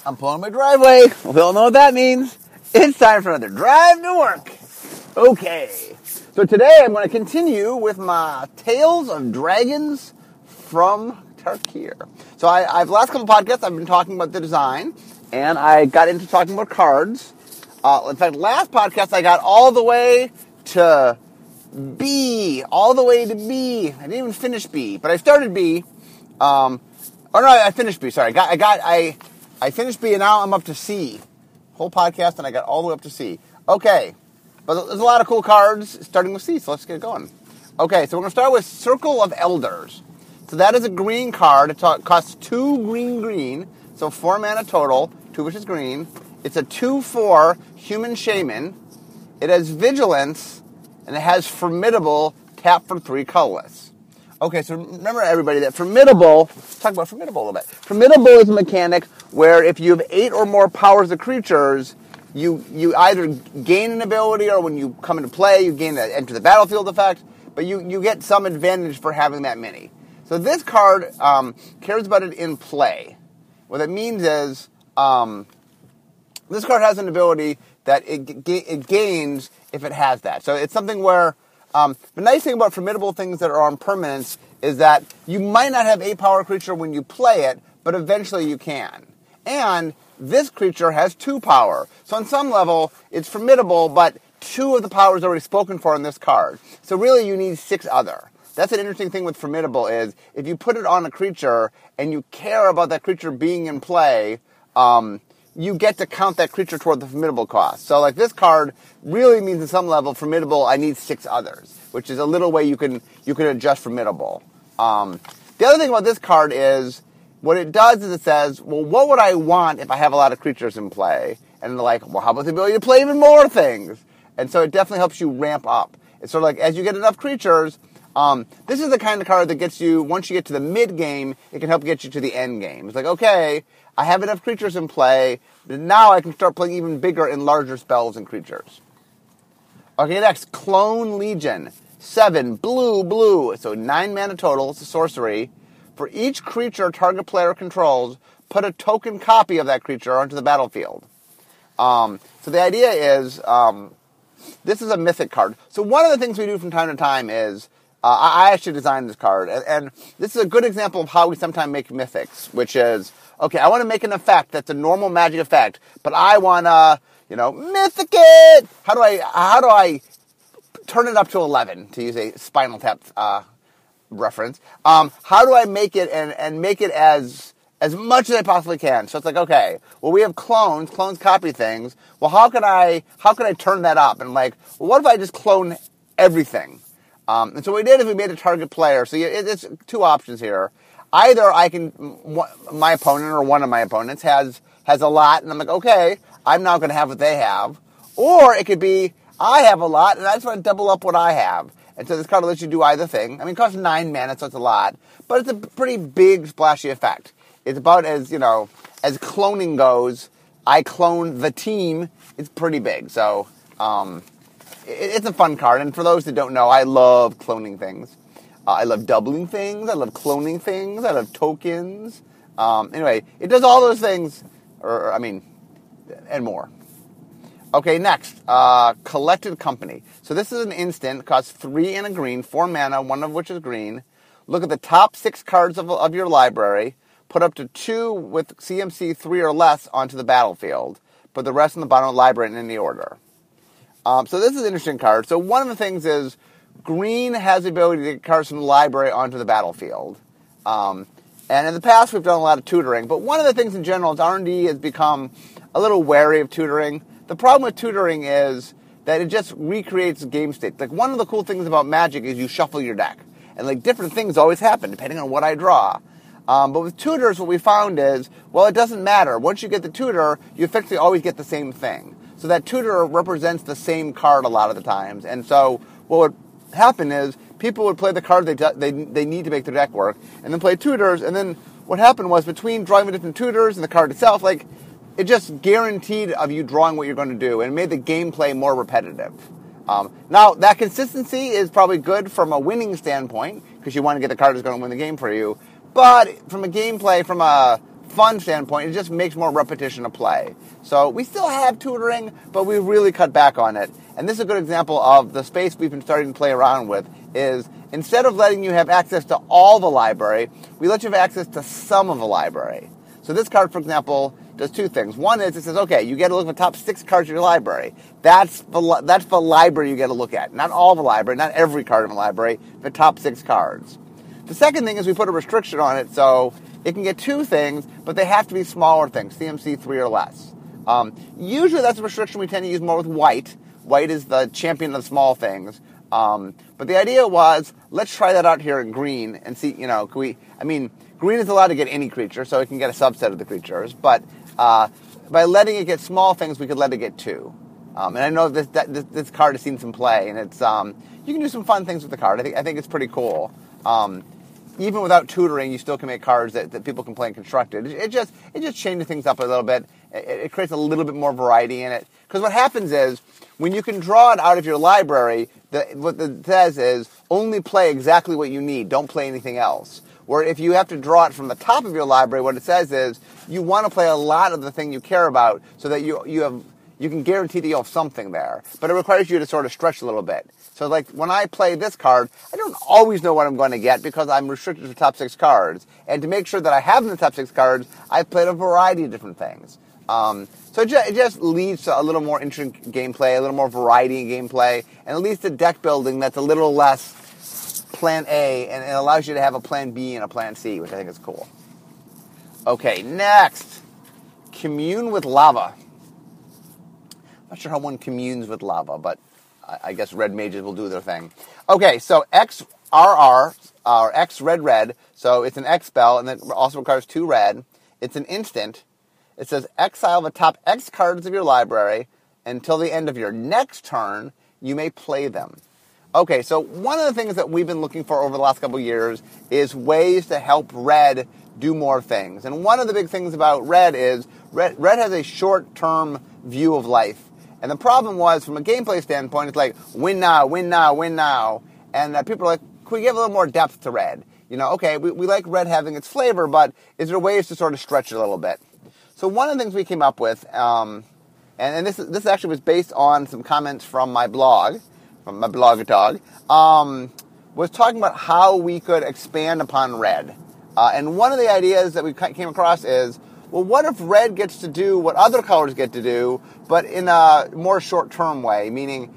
I'm pulling my driveway. We all know what that means. It's time for another drive to work. Okay. So today I'm going to continue with my Tales of Dragons from Tarkir. So I've last couple podcasts I've been talking about the design, and I got into talking about cards. In fact, last podcast I got all the way to B. I didn't even finish B, but I started B. I finished B. Sorry, I finished B, and now I'm up to C. Whole podcast, and I got all the way up to C. Okay, but there's a lot of cool cards starting with C, so let's get going. Okay, so we're going to start with Circle of Elders. So that is a green card. It costs 2 green, so 4 mana total, 2 which is green. It's a 2/4 human shaman. It has vigilance, and it has formidable, tap for 3 colorless. Okay, so remember everybody that formidable, let's talk about formidable a little bit. Formidable is a mechanic where if you have 8 or more powers of creatures, you either gain an ability or when you come into play, you gain an enter the battlefield effect, but you get some advantage for having that many. So this card cares about it in play. What that means is this card has an ability that it gains if it has that. So it's something where the nice thing about formidable things that are on permanence is that you might not have 8 power creature when you play it, but eventually you can. And this creature has 2 power. So on some level, it's formidable, but 2 of the powers are already spoken for in this card. So really you need 6 other. That's an interesting thing with formidable is if you put it on a creature and you care about that creature being in play, you get to count that creature toward the formidable cost. So like this card really means at some level formidable, I need 6 others, which is a little way you can adjust formidable. The other thing about this card is what it does is it says, well, what would I want if I have a lot of creatures in play? And they're like, well, how about the ability to play even more things? And so it definitely helps you ramp up. It's sort of like as you get enough creatures, this is the kind of card that gets you, once you get to the mid game, it can help get you to the end game. It's like, okay, I have enough creatures in play, but now I can start playing even bigger and larger spells and creatures. Okay, next, Clone Legion. 7, blue, so 9 mana total, it's a sorcery. For each creature target player controls, put a token copy of that creature onto the battlefield. So the idea is, this is a mythic card. So one of the things we do from time to time is, I actually designed this card, and this is a good example of how we sometimes make mythics, which is, okay, I want to make an effect that's a normal magic effect, but I want to, mythic it! How do I turn it up to 11, to use a Spinal Tap reference? How do I make it and make it as much as I possibly can? So it's like, okay, well, we have clones copy things. Well, how can I turn that up? And like, well, what if I just clone everything? And so what we did is we made a target player. So it's 2 options here. Either my opponent or one of my opponents has a lot, and I'm like, okay, I'm now going to have what they have. Or it could be, I have a lot, and I just want to double up what I have. And so this card lets you do either thing. I mean, it costs 9 mana, so it's a lot. But it's a pretty big, splashy effect. It's about as cloning goes. I clone the team. It's pretty big. So, it's a fun card, and for those that don't know, I love cloning things. I love doubling things. I love cloning things. I love tokens. Anyway, it does all those things, and more. Okay, next, Collected Company. So this is an instant, costs 3 and a green, 4 mana, 1 of which is green. Look at the top 6 cards of your library. Put up to 2 with CMC 3 or less onto the battlefield. Put the rest in the bottom of the library in any order. So this is an interesting card. So one of the things is green has the ability to get cards from the library onto the battlefield. And in the past, we've done a lot of tutoring. But one of the things in general is R&D has become a little wary of tutoring. The problem with tutoring is that it just recreates game state. Like one of the cool things about Magic is you shuffle your deck. And like different things always happen depending on what I draw. But with tutors, what we found is, well, it doesn't matter. Once you get the tutor, you effectively always get the same thing. So that tutor represents the same card a lot of the times. And so what would happen is people would play the card they need to make their deck work, and then play tutors. And then what happened was between drawing the different tutors and the card itself, like it just guaranteed of you drawing what you're going to do, and it made the gameplay more repetitive. Now, that consistency is probably good from a winning standpoint, because you want to get the card that's going to win the game for you. But from a gameplay, from a fun standpoint, it just makes more repetition of play. So we still have tutoring, but we really cut back on it. And this is a good example of the space we've been starting to play around with is instead of letting you have access to all the library, we let you have access to some of the library. So this card, for example, does two things. One is it says, okay, you get to look at the top 6 cards of your library. That's the library you get to look at. Not all the library, not every card in the library, but top 6 cards. The second thing is we put a restriction on it, so it can get 2 things, but they have to be smaller things, CMC 3 or less. Usually that's a restriction we tend to use more with white. White is the champion of the small things. But the idea was, let's try that out here in green and see, green is allowed to get any creature, so it can get a subset of the creatures. But by letting it get small things, we could let it get 2. And I know this card has seen some play, and it's you can do some fun things with the card. I think it's pretty cool. Even without tutoring, you still can make cards that people can play in constructed. It just changes things up a little bit. It creates a little bit more variety in it. Because what happens is, when you can draw it out of your library, what it says is, only play exactly what you need. Don't play anything else. Where if you have to draw it from the top of your library, what it says is, you want to play a lot of the thing you care about so that you can guarantee that you'll have something there. But it requires you to sort of stretch a little bit. So like when I play this card, I don't always know what I'm going to get because I'm restricted to the top 6 cards. And to make sure that I have in the top 6 cards, I've played a variety of different things. So it just leads to a little more interesting gameplay, a little more variety in gameplay, and it leads to deck building that's a little less plan A, and it allows you to have a plan B and a plan C, which I think is cool. Okay, next. Commune with lava. I'm not sure how one communes with lava, but I guess red mages will do their thing. Okay, so XRR, or X red, so it's an X spell, and it also requires 2 red. It's an instant. It says, exile the top X cards of your library until the end of your next turn, you may play them. Okay, so one of the things that we've been looking for over the last couple of years is ways to help red do more things. And one of the big things about red is red has a short-term view of life. And the problem was, from a gameplay standpoint, it's like, win now, win now, win now. And people are like, can we give a little more depth to red? Okay, we like red having its flavor, but is there ways to sort of stretch it a little bit? So one of the things we came up with, and this actually was based on some comments from my blog, from my blog-a-tog, was talking about how we could expand upon red. And one of the ideas that we came across is, well, what if red gets to do what other colors get to do, but in a more short-term way, meaning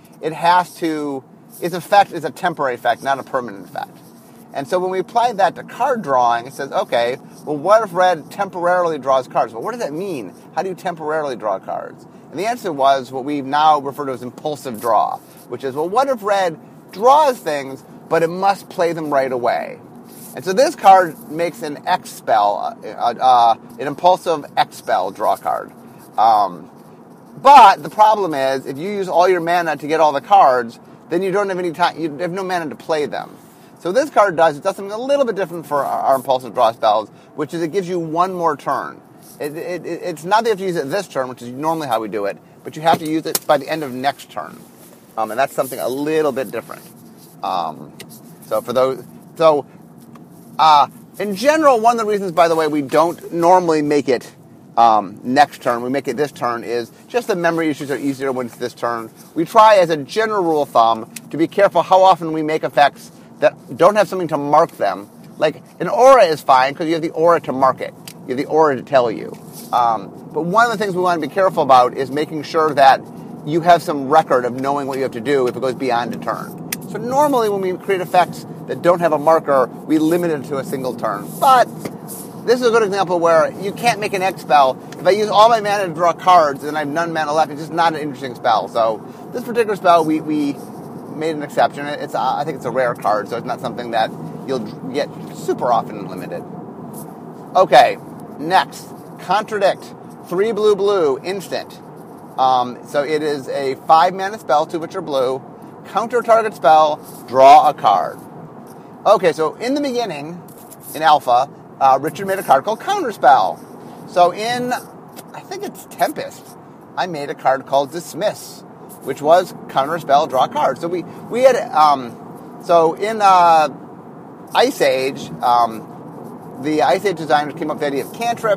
its effect is a temporary effect, not a permanent effect. And so when we applied that to card drawing, it says, okay, well, what if red temporarily draws cards? Well, what does that mean? How do you temporarily draw cards? And the answer was what we now refer to as impulsive draw, which is, well, what if red draws things, but it must play them right away? And so this card makes an X spell, an impulsive X spell draw card. But the problem is, if you use all your mana to get all the cards, then you don't have any time, you have no mana to play them. So this card does something a little bit different for our impulsive draw spells, which is it gives you one more turn. It's not that you have to use it this turn, which is normally how we do it, but you have to use it by the end of next turn. And that's something a little bit different. In general, one of the reasons, by the way, we don't normally make it next turn, we make it this turn, is just the memory issues are easier when it's this turn. We try, as a general rule of thumb, to be careful how often we make effects that don't have something to mark them. Like, an aura is fine because you have the aura to mark it. You have the aura to tell you. But one of the things we want to be careful about is making sure that you have some record of knowing what you have to do if it goes beyond a turn. So normally when we create effects that don't have a marker, we limit it to a single turn. But this is a good example where you can't make an X spell. If I use all my mana to draw cards and I have none mana left, it's just not an interesting spell. So this particular spell, we made an exception. I think it's a rare card, so it's not something that you'll get super often and limited. Okay, next, Contradict. 3 blue, instant. So it is a 5-mana spell, 2 of which are blue. Counter target spell, draw a card. Okay, so in the beginning, in Alpha, Richard made a card called Counterspell. So in, I think it's Tempest, I made a card called Dismiss, which was Counterspell, draw a card. So we had, so in Ice Age, the Ice Age designers came up with the idea of cantrips,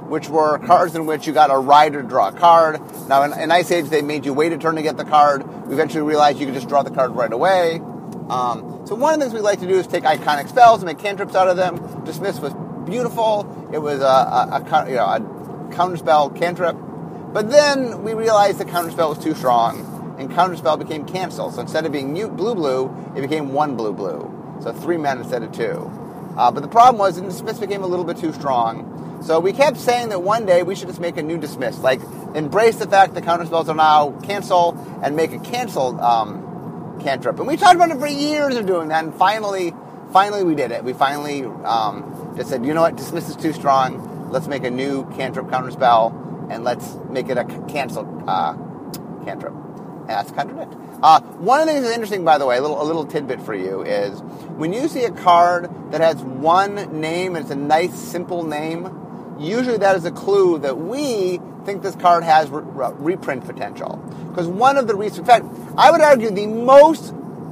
which were cards in which you got a rider to draw a card. Now, in Ice Age, they made you wait a turn to get the card. We eventually realized you could just draw the card right away. So one of the things we like to do is take iconic spells and make cantrips out of them. Dismiss was beautiful. It was a counterspell cantrip. But then we realized the counterspell was too strong, and counterspell became cancel. So instead of being blue-blue, it became 1 blue-blue. So 3 mana instead of 2. But the problem was, Dismiss became a little bit too strong. So we kept saying that one day we should just make a new Dismiss. Like, embrace the fact that counterspells are now cancel, and make a cancel cantrip. And we talked about it for years of doing that, and finally we did it. We finally just said, you know what, Dismiss is too strong. Let's make a new cantrip counterspell, and let's make it a cancel cantrip. And that's Contradict. One of the things that's interesting, by the way, a little tidbit for you, is when you see a card that has one name and it's a nice, simple name, usually that is a clue that we think this card has reprint potential. Because one of the reasons, in fact, I would argue the most,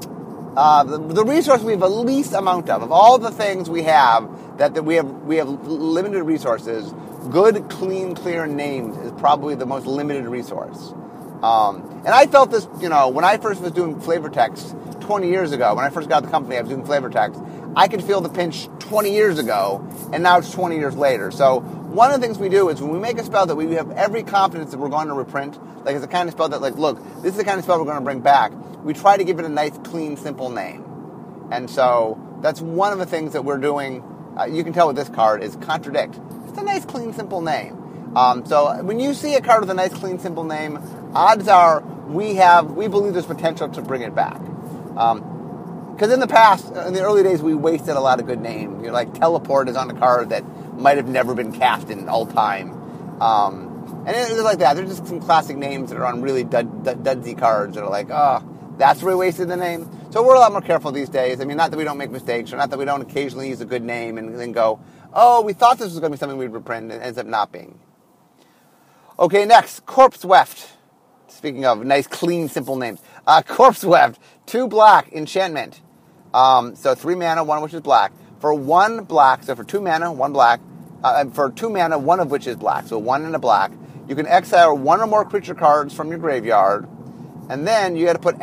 the resource we have the least amount of all the things we have, that we have limited resources, good, clean, clear names is probably the most limited resource. And I felt this, when I first was doing flavor text 20 years ago, when I first got the company, I was doing flavor text. I could feel the pinch 20 years ago, and now it's 20 years later. So one of the things we do is when we make a spell that we have every confidence that we're going to reprint, like it's the kind of spell that, like, look, this is the kind of spell we're going to bring back, we try to give it a nice, clean, simple name. And so that's one of the things that we're doing. You can tell with this card is Contradict. It's a nice, clean, simple name. So when you see a card with a nice, clean, simple name, odds are we believe there's potential to bring it back. Because in the past, in the early days, we wasted a lot of good names. Like Teleport is on a card that might have never been cast in all time. And it was like that. There's just some classic names that are on really dudsy cards that are like, oh, that's where we wasted the name. So we're a lot more careful these days. I mean, not that we don't make mistakes, or not that we don't occasionally use a good name and then go, oh, we thought this was going to be something we'd reprint, and it ends up not being. Okay, next, Corpse Weft. Speaking of nice, clean, simple names. Corpse Weft, 2 black, enchantment. So 3 mana, 1 of which is black. For 1 black, so for 2 mana, 1 black. For 2 mana, 1 of which is black. So 1 and a black. You can exile 1 or more creature cards from your graveyard. And then you got to put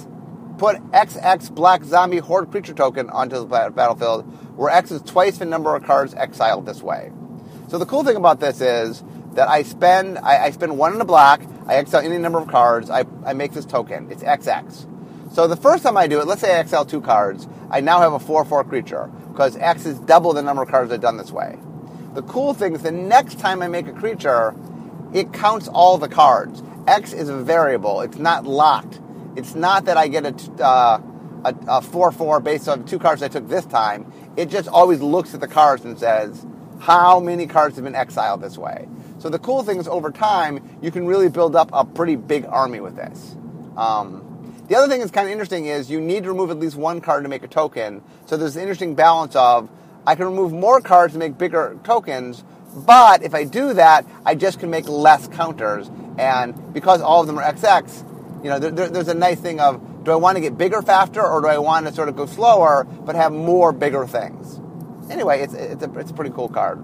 XX black zombie horde creature token onto the battlefield, where X is twice the number of cards exiled this way. So the cool thing about this is that I spend 1 in a black, I exile any number of cards, I make this token. It's XX. So the first time I do it, let's say I exile 2 cards, I now have a 4/4 creature, because X is double the number of cards I've done this way. The cool thing is the next time I make a creature, it counts all the cards. X is a variable. It's not locked. It's not that I get a 4/4 based on 2 cards I took this time. It just always looks at the cards and says, how many cards have been exiled this way? So the cool thing is, over time, you can really build up a pretty big army with this. The other thing that's kind of interesting is you need to remove at least 1 card to make a token. So there's an interesting balance of, I can remove more cards to make bigger tokens, but if I do that, I just can make less counters. And because all of them are XX, there's a nice thing of, do I want to get bigger faster, or do I want to sort of go slower but have more bigger things? Anyway, it's a pretty cool card.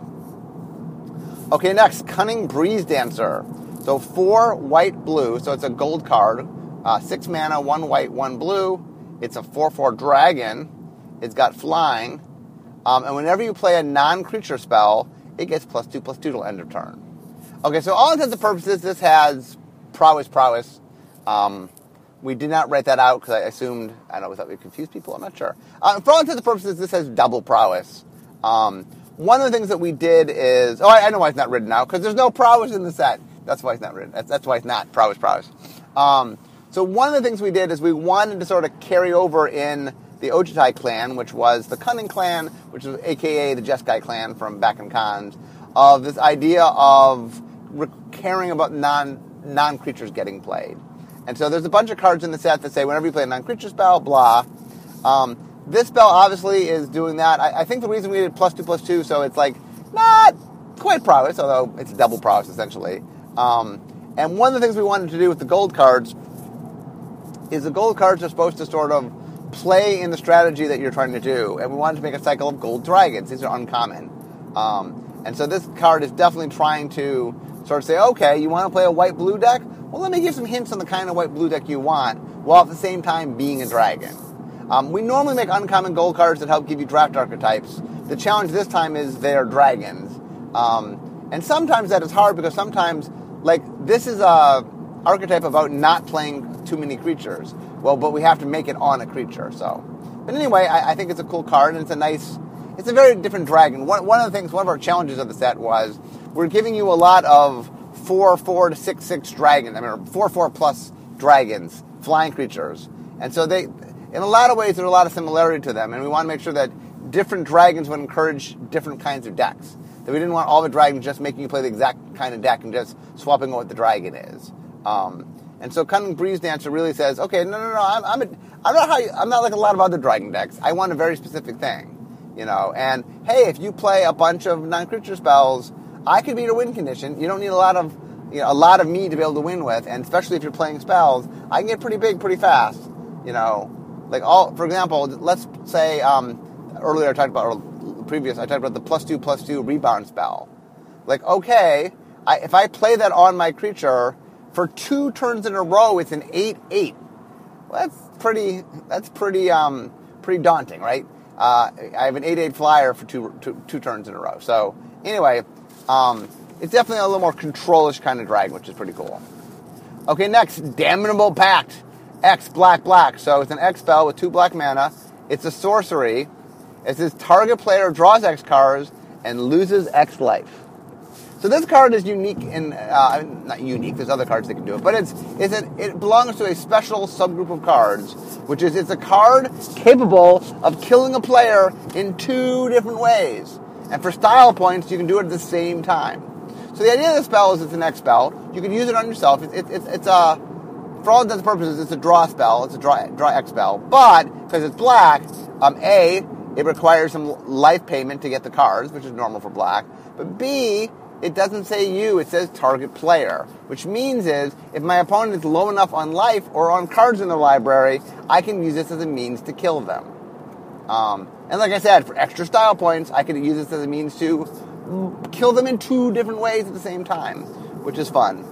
Okay, next, Cunning Breeze Dancer. So 4 white, blue, so it's a gold card. 6 mana, 1 white, 1 blue. It's a 4/4 dragon. It's got flying. And whenever you play a non-creature spell, it gets +2/+2 till end of turn. Okay, so all intents and purposes, this has prowess. We did not write that out because I assumed, I don't know, we thought we'd confuse people. I'm not sure. For all intents and purposes, this has double prowess. One of the things that we did is, I know why it's not written out, because there's no prowess in the set. That's why it's not written. That's why it's not prowess. So one of the things we did is we wanted to sort of carry over in the Ojutai clan, which was the Cunning clan, which was a.k.a. the Jeskai clan from back in Khans, of this idea of caring about non-creatures getting played. And so there's a bunch of cards in the set that say whenever you play a non-creature spell, blah. This spell obviously is doing that. I think the reason we did +2/+2, so it's like not quite prowess, although it's double prowess essentially. And one of the things we wanted to do with the gold cards is the gold cards are supposed to sort of play in the strategy that you're trying to do. And we wanted to make a cycle of gold dragons. These are uncommon. And so this card is definitely trying to sort of say, okay, you want to play a white-blue deck? Well, let me give some hints on the kind of white-blue deck you want, while at the same time being a dragon. We normally make uncommon gold cards that help give you draft archetypes. The challenge this time is they're dragons. And sometimes that is hard because sometimes, like, this is a archetype about not playing too many creatures. Well, but we have to make it on a creature, so. But anyway, I think it's a cool card, and it's a very different dragon. One of our challenges of the set was we're giving you a lot of 4/4 to 6/6 dragons. I mean, 4/4 plus dragons, flying creatures. And so in a lot of ways, there's a lot of similarity to them, and we want to make sure that different dragons would encourage different kinds of decks. That we didn't want all the dragons just making you play the exact kind of deck and just swapping what the dragon is. And so Cunning Breeze Dancer really says, okay, no, I'm not like a lot of other dragon decks. I want a very specific thing, you know. And hey, if you play a bunch of non-creature spells, I can beat a win condition. You don't need a lot of me to be able to win with, and especially if you're playing spells, I can get pretty big pretty fast, you know. Like for example, let's say earlier I talked about the +2/+2 rebound spell. Like, okay, if I play that on my creature for 2 turns in a row, it's an 8/8. Well, that's pretty daunting, right? I have an 8/8 flyer for two turns in a row. So anyway, it's definitely a little more control-ish kind of dragon, which is pretty cool. Okay, next, Damnable Pact. X black. So it's an X spell with 2 black mana. It's a sorcery. It says target player draws X cards and loses X life. So this card is unique not unique, there's other cards that can do it, but it belongs to a special subgroup of cards, which is it's a card capable of killing a player in 2 different ways. And for style points, you can do it at the same time. So the idea of the spell is it's an X spell. You can use it on yourself. It's for all intents and purposes, it's a draw spell. It's a draw X spell. But because it's black, it requires some life payment to get the cards, which is normal for black. But B, it doesn't say you, it says target player, which means if my opponent is low enough on life or on cards in the library, I can use this as a means to kill them. And like I said, for extra style points, I can use this as a means to kill them in 2 different ways at the same time, which is fun.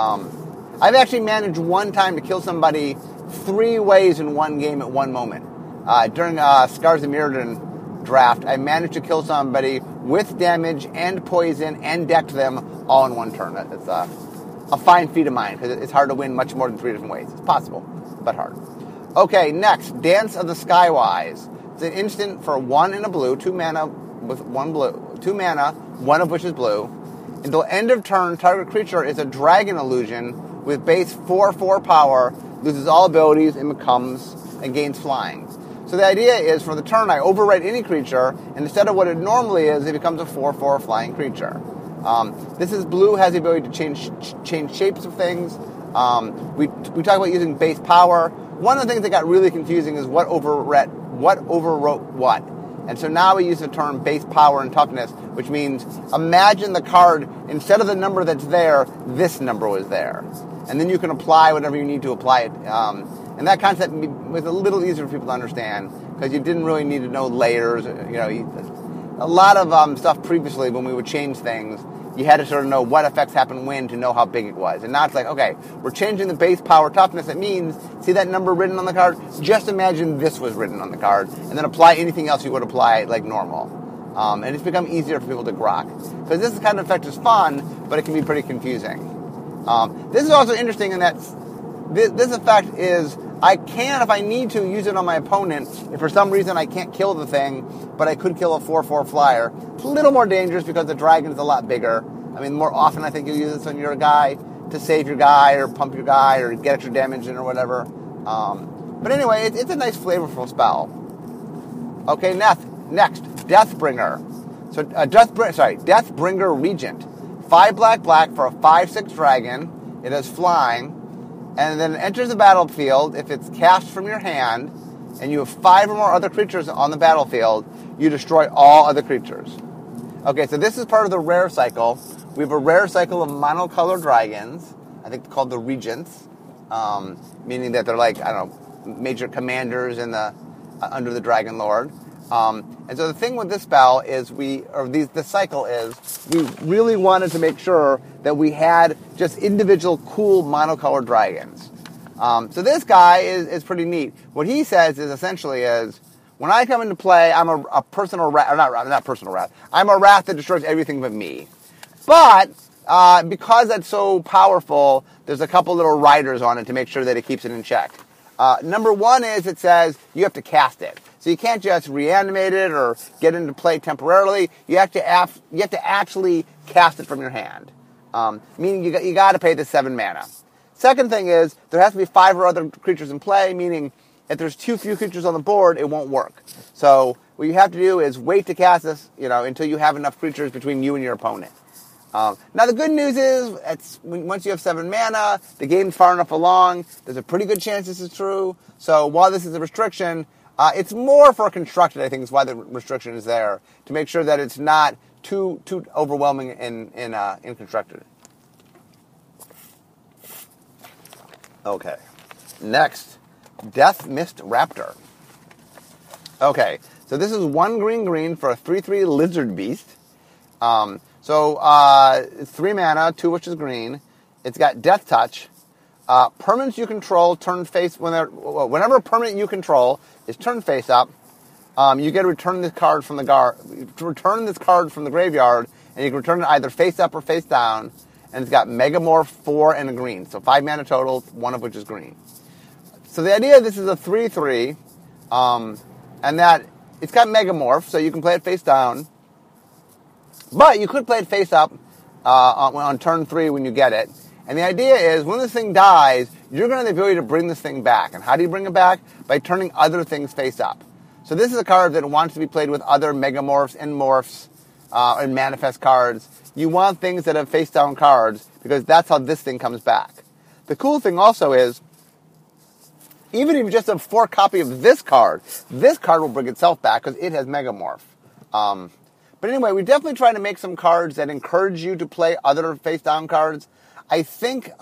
I've actually managed one time to kill somebody 3 ways in one game at one moment. During Scars of Mirrodin draft, I managed to kill somebody with damage and poison and decked them all in one turn. It's a fine feat of mine because it's hard to win much more than 3 different ways. It's possible, but hard. Okay, next, Dance of the Skywise. It's an instant for 1 and a blue, 2 mana with 1 blue, 2 mana, 1 of which is blue. Until end of turn, target creature is a dragon illusion with base 4/4 power, loses all abilities, and gains flying. So the idea is, for the turn, I overwrite any creature, and instead of what it normally is, it becomes a 4/4 flying creature. This is blue, has the ability to change shapes of things. We talk about using base power. One of the things that got really confusing is what overwrote what. And so now we use the term base power and toughness, which means imagine the card, instead of the number that's there, this number was there. And then you can apply whatever you need to apply it. And that concept was a little easier for people to understand because you didn't really need to know layers. A lot of stuff previously when we would change things, you had to sort of know what effects happened when to know how big it was. And now it's like, okay, we're changing the base power toughness. It means, see that number written on the card? Just imagine this was written on the card, and then apply anything else you would apply like normal. And it's become easier for people to grok. Because this kind of effect is fun, but it can be pretty confusing. This is also interesting in that this effect is, I can, if I need to, use it on my opponent. If for some reason I can't kill the thing, but I could kill a 4/4 flyer. It's a little more dangerous because the dragon is a lot bigger. I mean, more often I think you'll use this on your guy to save your guy or pump your guy or get extra damage in or whatever. But anyway, it's a nice flavorful spell. Okay, next, Deathbringer. So Deathbringer Regent. 5 black for a 5/6 dragon. It has flying. And then it enters the battlefield. If it's cast from your hand, and you have 5 or more other creatures on the battlefield, you destroy all other creatures. Okay, so this is part of the rare cycle. We have a rare cycle of monocolored dragons, I think called the Regents, meaning that they're like, I don't know, major commanders in under the Dragon Lord. And so the thing with this spell is this cycle is we really wanted to make sure that we had just individual cool monocolored dragons. So this guy is pretty neat. What he says is essentially is, when I come into play, I'm a personal wrath, or not personal wrath. I'm a wrath that destroys everything but me. But because that's so powerful, there's a couple little riders on it to make sure that it keeps it in check. Number one is it says you have to cast it. So you can't just reanimate it or get into play temporarily. You have to actually cast it from your hand. Meaning you got to pay the 7 mana. Second thing is there has to be 5 or other creatures in play, meaning if there's too few creatures on the board, it won't work. So what you have to do is wait to cast this, until you have enough creatures between you and your opponent. Now the good news is, once you have 7 mana, the game's far enough along, there's a pretty good chance this is true. So while this is a restriction, it's more for constructed, I think, is why the restriction is there, to make sure that it's not too overwhelming in constructed. Okay. Next, Death Mist Raptor. Okay, so this is 1 green for a 3/3 lizard beast. It's 3 mana, 2 which is green. It's got Death Touch. Permanents you control turn face whenever a permanent you control is turned face up. You get to return this card from the graveyard, and you can return it either face up or face down. And it's got Megamorph, 4, and a green. So 5 mana total, 1 of which is green. So the idea of this is a 3/3, and that it's got Megamorph, so you can play it face down. But you could play it face up on turn 3 when you get it. And the idea is, when this thing dies, you're going to have the ability to bring this thing back. And how do you bring it back? By turning other things face up. So this is a card that wants to be played with other Megamorphs and Morphs and Manifest cards. You want things that have face-down cards, because that's how this thing comes back. The cool thing also is, even if you just have 4 copies of this card will bring itself back, because it has Megamorph. But anyway, we definitely try to make some cards that encourage you to play other face-down cards. I think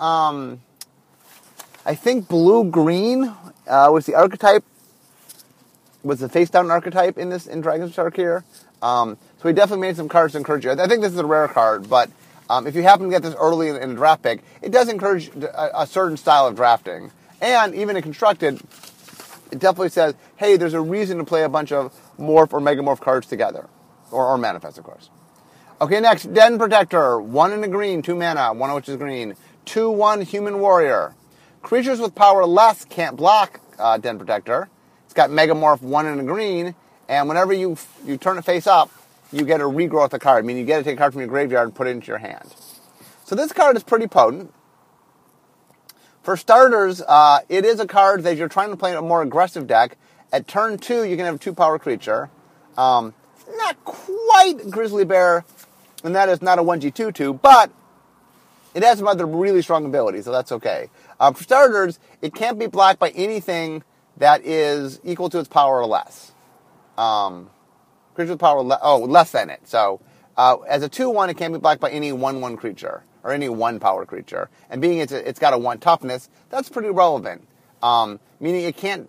blue-green was the archetype, was the face-down archetype in Dragon's Shark here. So we definitely made some cards to encourage you. I think this is a rare card, but if you happen to get this early in a draft pick, it does encourage a certain style of drafting. And even in Constructed, it definitely says, hey, there's a reason to play a bunch of Morph or Megamorph cards together. Or Manifest, of course. Okay, next, Den Protector. 1 in a green, 2 mana, 1 of which is green. 2/1 Human Warrior. Creatures with power less can't block Den Protector. It's got Megamorph, 1 in a green, and whenever you turn it face up, you get a regrowth of card. I mean, you get to take a card from your graveyard and put it into your hand. So this card is pretty potent. For starters, it is a card that if you're trying to play a more aggressive deck, at turn 2, you can have a 2-power creature. Not quite Grizzly Bear, and that is not a 1G2/2, but it has some other really strong abilities, so that's okay. For starters, it can't be blocked by anything that is equal to its power or less. Creature with power less than it. So as a 2/1, it can't be blocked by any 1/1 creature or any 1-power creature. And being it's got a 1 toughness, that's pretty relevant. Meaning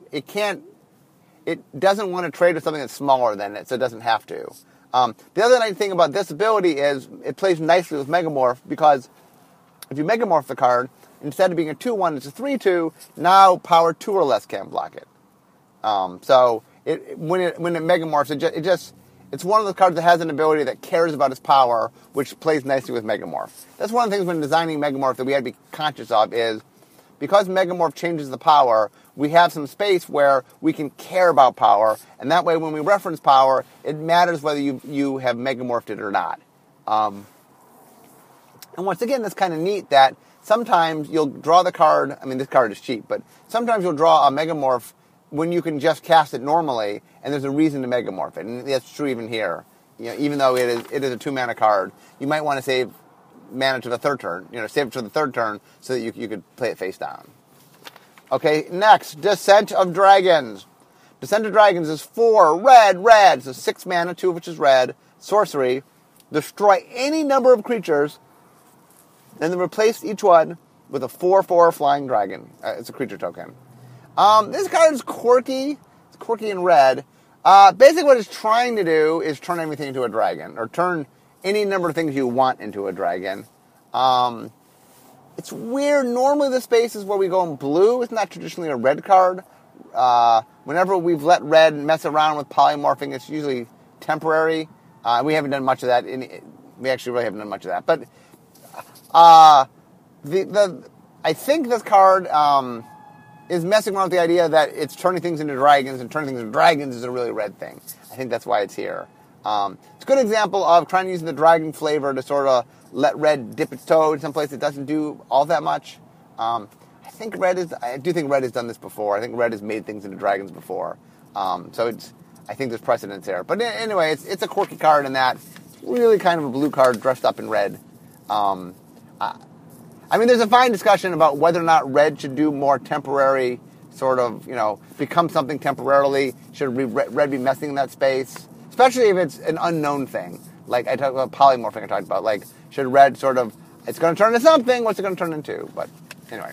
it doesn't want to trade with something that's smaller than it, so it doesn't have to. The other nice thing about this ability is it plays nicely with Megamorph, because if you Megamorph the card, instead of being a 2/1, it's a 3/2. Now power 2 or less can't block it. So when it Megamorphs, it's one of those cards that has an ability that cares about its power, which plays nicely with Megamorph. That's one of the things when designing Megamorph that we had to be conscious of is, because Megamorph changes the power, we have some space where we can care about power, and that way when we reference power, it matters whether you have Megamorphed it or not. And once again, that's kind of neat that sometimes you'll draw the card, I mean, this card is cheap, but sometimes you'll draw a Megamorph when you can just cast it normally, and there's a reason to Megamorph it, and that's true even here. Even though it is a 2-mana card, you might want to save mana to the third turn, save it to the third turn so that you could play it face down. Okay, next, Descent of Dragons. Descent of Dragons is 4 red, so 6 mana, 2 of which is red, sorcery. Destroy any number of creatures, and then replace each one with a 4/4 flying dragon. It's a creature token. This card is quirky. It's quirky in red. Basically what it's trying to do is turn everything into a dragon, or turn any number of things you want into a dragon. It's weird. Normally the spaces where we go in blue is not traditionally a red card. Whenever we've let red mess around with polymorphing, it's usually temporary. We haven't done much of that. We actually really haven't done much of that. But I think this card is messing around with the idea that it's turning things into dragons, and turning things into dragons is a really red thing. I think that's why it's here. It's a good example of trying to use the dragon flavor to sort of let red dip its toe in some place it doesn't do all that much. I do think red has done this before. I think red has made things into dragons before. I think there's precedence there. But anyway, it's a quirky card in that it's really kind of a blue card dressed up in red. There's a fine discussion about whether or not red should do more temporary sort of, become something temporarily. Should red be messing in that space? Especially if it's an unknown thing. Like I talked about polymorphing, I talked about, like, should red sort of, it's going to turn into something, what's it going to turn into? But anyway.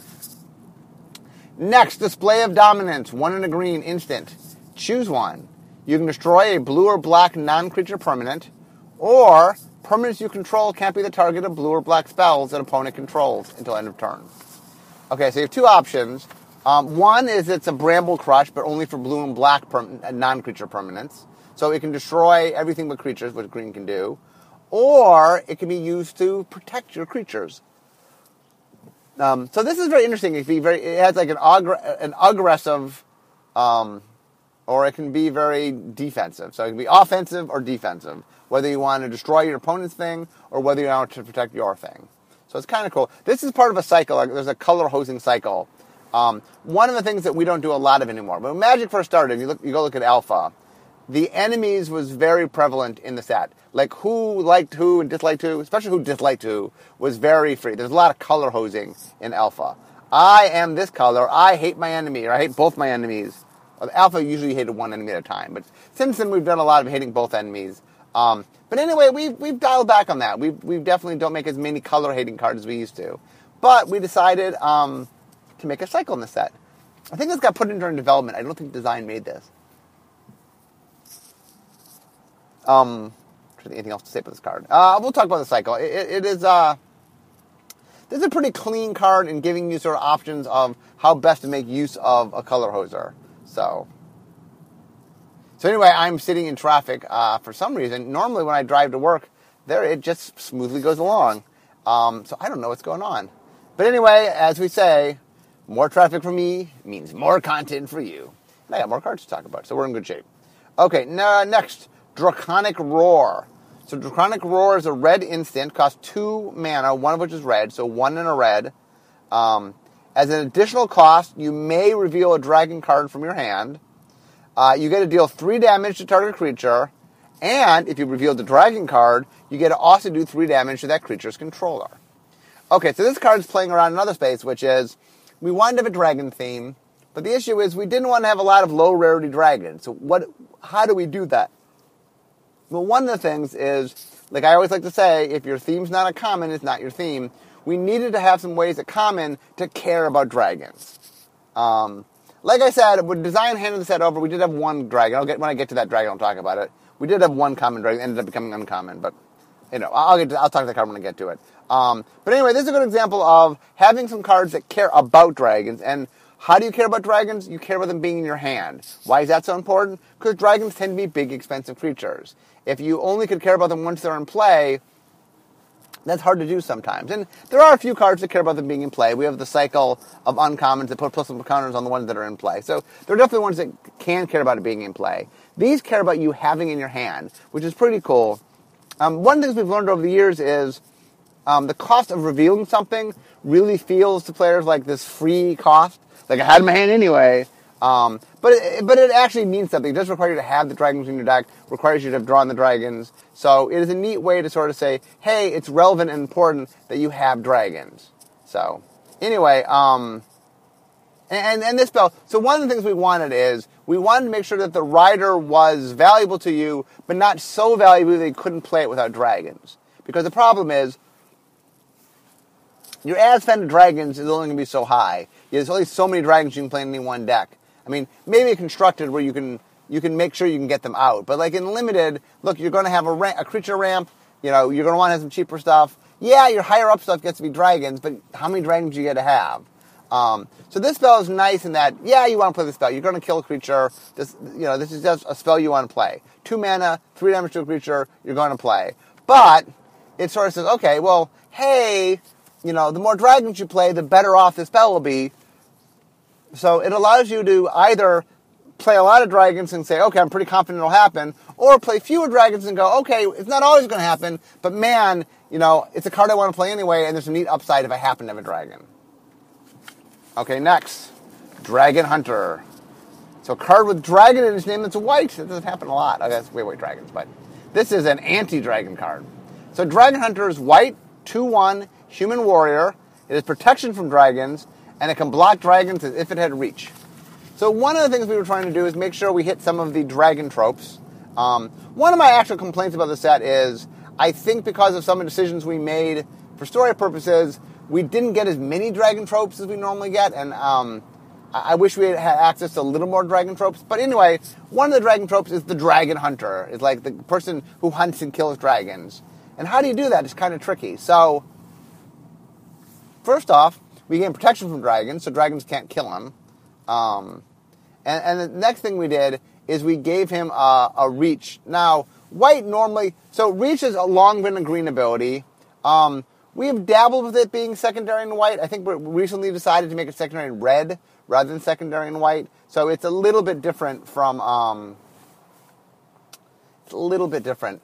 Next, display of dominance, 1 and a green, instant. Choose one. You can destroy a blue or black non-creature permanent, or permanents you control can't be the target of blue or black spells that opponent controls until end of turn. Okay, so you have two options. One is it's a Bramble Crush, but only for blue and black non-creature permanents. So it can destroy everything but creatures, which green can do. Or it can be used to protect your creatures. So this is very interesting. It has like an aggressive, or it can be very defensive. So it can be offensive or defensive, whether you want to destroy your opponent's thing or whether you want to protect your thing. So it's kind of cool. This is part of a cycle. Like, there's a color hosing cycle. One of the things that we don't do a lot of anymore. But when Magic first started, you go look at Alpha, the enemies was very prevalent in the set. Like who liked who and disliked who, especially who disliked who, was very free. There's a lot of color hosing in Alpha. I am this color. I hate my enemy, or I hate both my enemies. Alpha usually hated one enemy at a time, but since then we've done a lot of hating both enemies. But anyway, we've dialed back on that. We definitely don't make as many color hating cards as we used to. But we decided to make a cycle in the set. I think this got put in during development. I don't think design made this. Anything else to say about this card? We'll talk about the cycle. It is this is a pretty clean card in giving you sort of options of how best to make use of a color hoser. So anyway, I'm sitting in traffic for some reason. Normally when I drive to work, it just smoothly goes along. So I don't know what's going on. But anyway, as we say, more traffic for me means more content for you. And I got more cards to talk about, so we're in good shape. Okay, next. Draconic Roar. So Draconic Roar is a red instant, costs 2 mana, one of which is red, so 1 and a red. As an additional cost, you may reveal a dragon card from your hand. You get to deal 3 damage to target creature, and if you reveal the dragon card, you get to also do 3 damage to that creature's controller. Okay, so this card is playing around another space, which is, we wanted to have a dragon theme, but the issue is we didn't want to have a lot of low rarity dragons. So how do we do that? Well, one of the things is, like I always like to say, if your theme's not a common, it's not your theme. We needed to have some ways at common to care about dragons. Like I said, when design handed the set over, we did have one dragon. When I get to that dragon, I'll talk about it. We did have one common dragon, ended up becoming uncommon, but I'll talk to that card when I get to it. But anyway, this is a good example of having some cards that care about dragons. And how do you care about dragons? You care about them being in your hand. Why is that so important? Because dragons tend to be big, expensive creatures. If you only could care about them once they're in play, that's hard to do sometimes. And there are a few cards that care about them being in play. We have the cycle of uncommons that put plus some counters on the ones that are in play. So there are definitely ones that can care about it being in play. These care about you having in your hand, which is pretty cool. One of the things we've learned over the years is the cost of revealing something really feels to players like this free cost. Like I had in my hand anyway. But it actually means something. It does require you to have the dragons in your deck, requires you to have drawn the dragons. So it is a neat way to sort of say, hey, it's relevant and important that you have dragons. So anyway, and this spell, so one of the things we wanted is, we wanted to make sure that the rider was valuable to you, but not so valuable that you couldn't play it without dragons. Because the problem is, your ad spend of dragons is only going to be so high. There's only so many dragons you can play in any one deck. I mean, maybe a constructed where you can you can make sure you can get them out. But like in limited, look, you're going to have a creature ramp. You're going to want to have some cheaper stuff. Yeah, your higher up stuff gets to be dragons, but how many dragons do you get to have? So this spell is nice in that, yeah, you want to play this spell. You're going to kill a creature. This is just a spell you want to play. 2 mana, 3 damage to a creature, you're going to play. But it sort of says, okay, well, hey, the more dragons you play, the better off this spell will be. So it allows you to either play a lot of dragons and say, okay, I'm pretty confident it'll happen, or play fewer dragons and go, okay, it's not always going to happen, but man, it's a card I want to play anyway, and there's a neat upside if I happen to have a dragon. Okay, next, Dragon Hunter. So a card with dragon in its name that's white. That doesn't happen a lot. I guess white dragons, but this is an anti-dragon card. So Dragon Hunter is white, 2/1, human warrior. It has protection from dragons, and it can block dragons as if it had reach. So one of the things we were trying to do is make sure we hit some of the dragon tropes. One of my actual complaints about the set is I think because of some of the decisions we made for story purposes, we didn't get as many dragon tropes as we normally get, and I wish we had access to a little more dragon tropes. But anyway, one of the dragon tropes is the Dragon Hunter. It's like the person who hunts and kills dragons. And how do you do that? It's kind of tricky. So, first off, we gain protection from dragons, so dragons can't kill him. And the next thing we did is we gave him a reach. Now, white normally, so reach has long been a green ability. We have dabbled with it being secondary in white. I think we recently decided to make it secondary in red rather than secondary in white. So it's a little bit different from, it's a little bit different.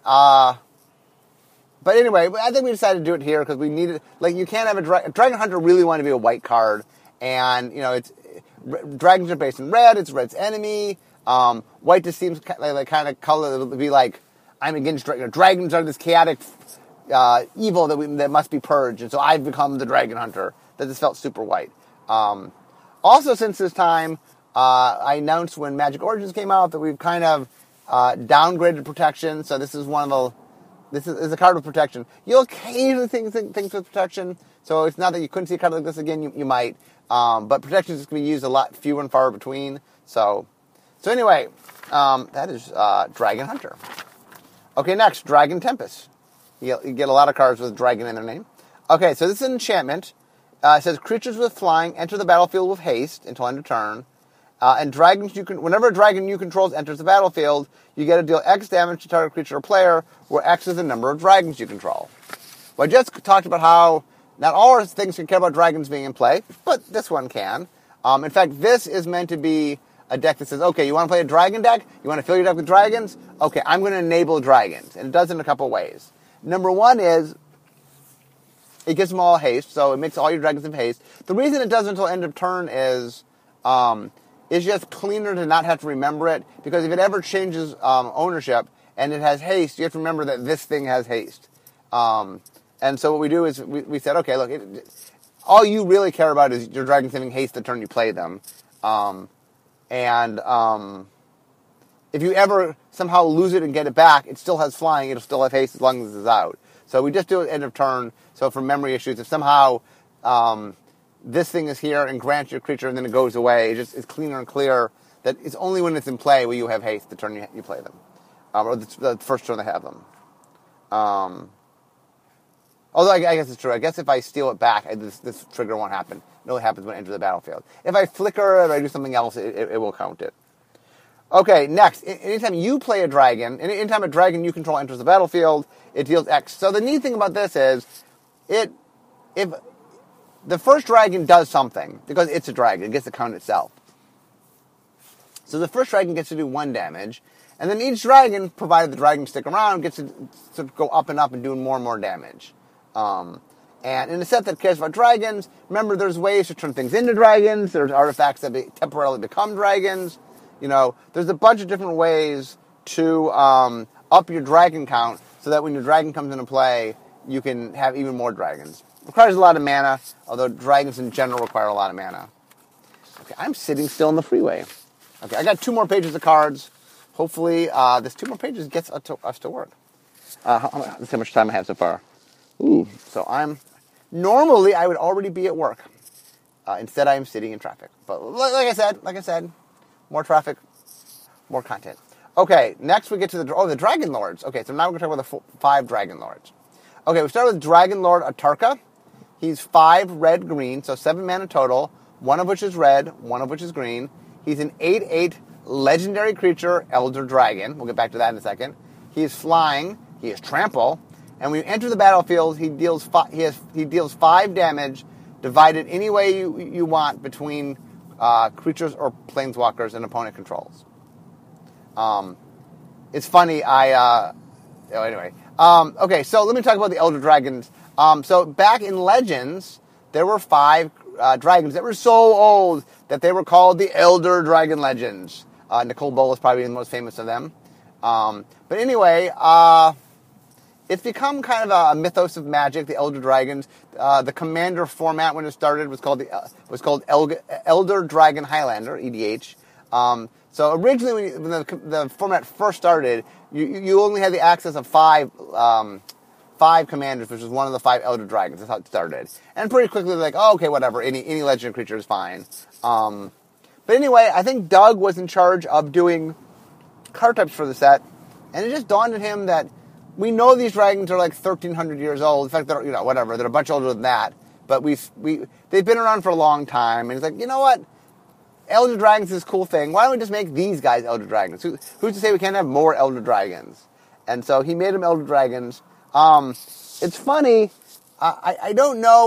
But anyway, I think we decided to do it here because we needed, like, you can't have a Dragon Hunter really want to be a white card. And, dragons are based in red. It's red's enemy. White just seems like kind of color that would be like, I'm against dragons are this chaotic evil that must be purged, and so I've become the Dragon Hunter. That just felt super white. Also, since this time, I announced when Magic Origins came out that we've kind of downgraded protection. So this is this is a card with protection. You'll occasionally think things with protection. So it's not that you couldn't see a card like this again. You might, but protection is going to be used a lot fewer and far between. So anyway, that is Dragon Hunter. Okay, next, Dragon Tempest. You get a lot of cards with dragon in their name. Okay, so this is an enchantment. It says creatures with flying enter the battlefield with haste until end of turn. And dragons whenever a dragon you control enters the battlefield, you get to deal X damage to target creature or player, where X is the number of dragons you control. Well, I just talked about how not all our things can care about dragons being in play, but this one can. In fact, this is meant to be a deck that says, okay, you want to play a dragon deck? You want to fill your deck with dragons? Okay, I'm going to enable dragons. And it does it in a couple ways. Number one is it gives them all haste, so it makes all your dragons have haste. The reason it does it until end of turn is it's just cleaner to not have to remember it, because if it ever changes ownership and it has haste, you have to remember that this thing has haste. And so what we do is we said, okay, look, all you really care about is your dragons having haste the turn you play them. If you ever somehow lose it and get it back, it still has flying. It'll still have haste as long as it's out. So we just do it end of turn. So for memory issues, if somehow this thing is here and grants your creature and then it goes away, it's cleaner and clear that it's only when it's in play will you have haste the turn you play them, or the first turn they have them. Although I guess it's true. I guess if I steal it back, this trigger won't happen. It only happens when it enters the battlefield. If I flicker it or I do something else, it will count it. Okay, next. Anytime you play a dragon, anytime a dragon you control enters the battlefield, it deals X. So the neat thing about this is, if the first dragon does something, because it's a dragon, it gets to count itself. So the first dragon gets to do 1 damage, and then each dragon, provided the dragons stick around, gets to sort of go up and up and doing more and more damage. And in a set that cares about dragons, remember there's ways to turn things into dragons, there's artifacts that temporarily become dragons. There's a bunch of different ways to up your dragon count so that when your dragon comes into play, you can have even more dragons. It requires a lot of mana, although dragons in general require a lot of mana. Okay, I'm sitting still in the freeway. Okay, I got 2 more pages of cards. Hopefully, this 2 more pages gets us to work. That's how much time I have so far. Ooh, so normally I would already be at work. Instead, I am sitting in traffic. But like I said, more traffic more content. Okay, next we get to the Dragon Lords. Okay, so now we're going to talk about the 5 Dragon Lords. Okay, we start with Dragon Lord Atarka. He's 5 red, green, so 7 mana total, 1 of which is red, 1 of which is green. He's an 8/8 legendary creature, Elder Dragon. We'll get back to that in a second. He is flying, he is trample, and when you enter the battlefield, he deals 5 damage, divided any way you want between creatures or planeswalkers an opponent controls. It's funny, okay, so let me talk about the Elder Dragons. So back in Legends, there were 5 dragons that were so old that they were called the Elder Dragon Legends. Nicol Bolas is probably the most famous of them. But anyway, it's become kind of a mythos of Magic, the Elder Dragons. The Commander format when it started was called Elder Dragon Highlander, EDH. So originally, when the format first started, you only had the access of 5 commanders, which was one of the 5 Elder Dragons. That's how it started. And pretty quickly, they're like, oh, okay, whatever. Any legendary creature is fine. But anyway, I think Doug was in charge of doing card types for the set, and it just dawned on him that we know these dragons are like 1,300 years old. In fact, they're they're a bunch older than that. But they've been around for a long time, and it's like, you know what? Elder Dragons is this cool thing. Why don't we just make these guys Elder Dragons? Who's to say we can't have more Elder Dragons? And so he made them Elder Dragons. It's funny. I don't know.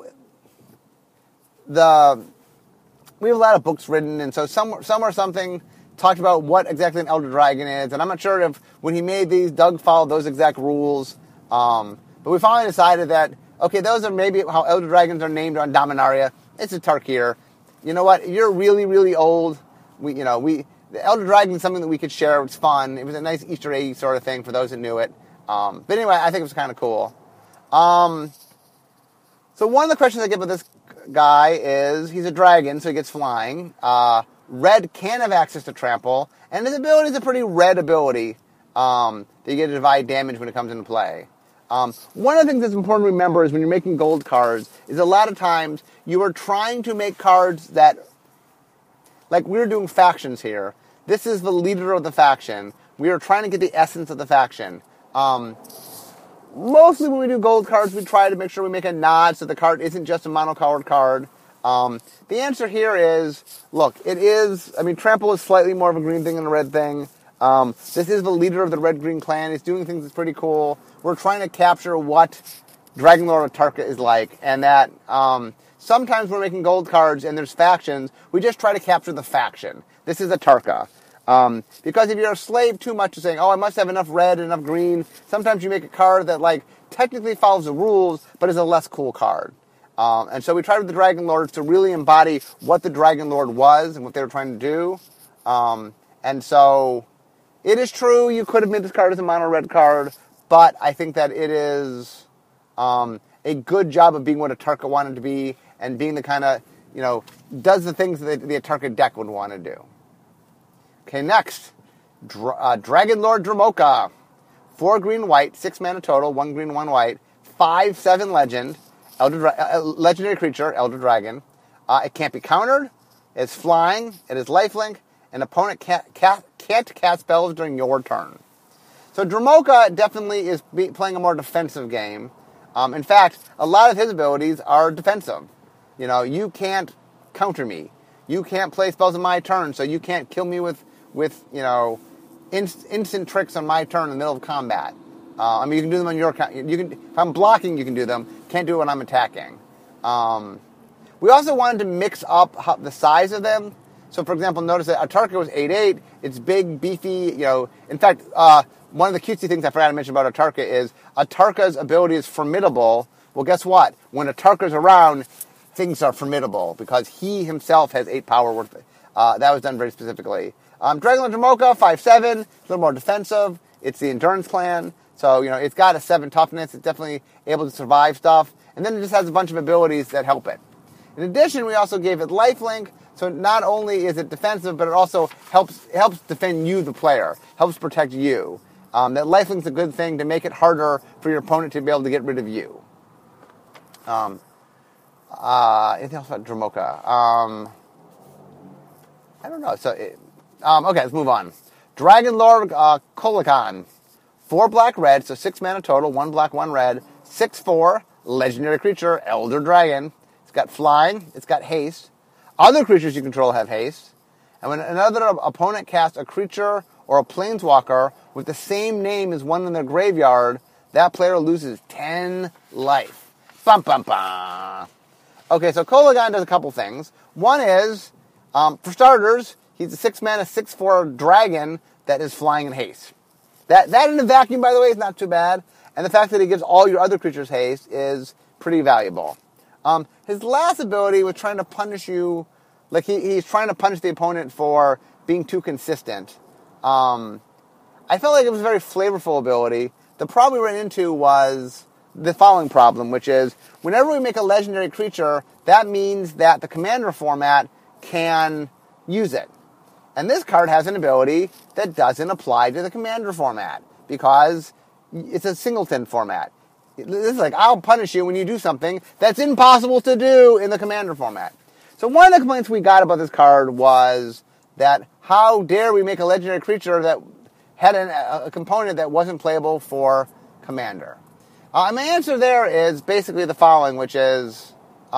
We have a lot of books written, and so some or something talked about what exactly an Elder Dragon is. And I'm not sure if when he made these, Doug followed those exact rules. But we finally decided that, okay, those are maybe how Elder Dragons are named on Dominaria. It's a Tarkir. You know what? You're really, really old. The Elder Dragon is something that we could share. It's fun. It was a nice Easter egg sort of thing for those that knew it. But anyway, I think it was kind of cool. So one of the questions I get with this guy is, he's a dragon, so he gets flying. Red can have access to trample, and his ability is a pretty red ability. That you get to divide damage when it comes into play. One of the things that's important to remember is when you're making gold cards, is a lot of times you are trying to make cards that, like we're doing factions here. This is the leader of the faction. We are trying to get the essence of the faction. Mostly when we do gold cards, we try to make sure we make a nod so the card isn't just a monocolored card. The answer here is, look, trample is slightly more of a green thing than a red thing. This is the leader of the red-green clan. He's doing things that's pretty cool. We're trying to capture what Dragon Lord Atarka is like, and that sometimes we're making gold cards and there's factions. We just try to capture the faction. This is Atarka. Because if you're a slave too much to saying, oh, I must have enough red and enough green, sometimes you make a card that, like, technically follows the rules, but is a less cool card. And so we tried with the Dragon Lords to really embody what the Dragon Lord was and what they were trying to do. And so it is true you could have made this card as a mono red card, but I think that it is a good job of being what Atarka wanted to be and being the kind of, does the things that the Atarka deck would want to do. Okay, next, Dragon Lord Dromoka. 4 green, white, 6 mana total, 1 green, 1 white, 5/7 legend, legendary creature, Elder Dragon. It can't be countered. It's flying. It is lifelink. An opponent can't cast spells during your turn. So Dromoka definitely is playing a more defensive game. In fact, a lot of his abilities are defensive. You can't counter me. You can't play spells on my turn, so you can't kill me with instant tricks on my turn in the middle of combat. You can do them on your count. If I'm blocking, you can do them. Can't do it when I'm attacking. We also wanted to mix up the size of them. So, for example, notice that Atarka was 8/8. It's big, beefy. In fact, one of the cutesy things I forgot to mention about Atarka is Atarka's ability is formidable. Well, guess what? When Atarka's around, things are formidable because he himself has 8 power worth. That was done very specifically. Dragon Lord Dromoka, 5/7, a little more defensive. It's the Endurance Clan, so it's got a 7 toughness. It's definitely able to survive stuff, and then it just has a bunch of abilities that help it. In addition, we also gave it lifelink, so not only is it defensive, but it also helps defend you, the player, helps protect you. That lifelink's a good thing to make it harder for your opponent to be able to get rid of you. Anything else about Dromoka? I don't know. So, okay, let's move on. Dragon Lord Kolakan. 4 black red, so 6 mana total, 1 black, 1 red. 6/4, legendary creature, Elder Dragon. It's got flying, it's got haste. Other creatures you control have haste. And when another opponent casts a creature or a planeswalker with the same name as one in their graveyard, that player loses 10 life. Bum, bum, bum. Okay, so Kolagan does a couple things. One is, for starters, he's a 6 mana, 6/4 dragon that is flying in haste. That in a vacuum, by the way, is not too bad. And the fact that he gives all your other creatures haste is pretty valuable. His last ability was trying to punish you, like he's trying to punish the opponent for being too consistent. I felt like it was a very flavorful ability. The problem we ran into was the following problem, which is whenever we make a legendary creature, that means that the commander format can use it. And this card has an ability that doesn't apply to the commander format because it's a singleton format. This is like, I'll punish you when you do something that's impossible to do in the commander format. So one of the complaints we got about this card was that how dare we make a legendary creature that had a component that wasn't playable for commander. And my answer there is basically the following, which is,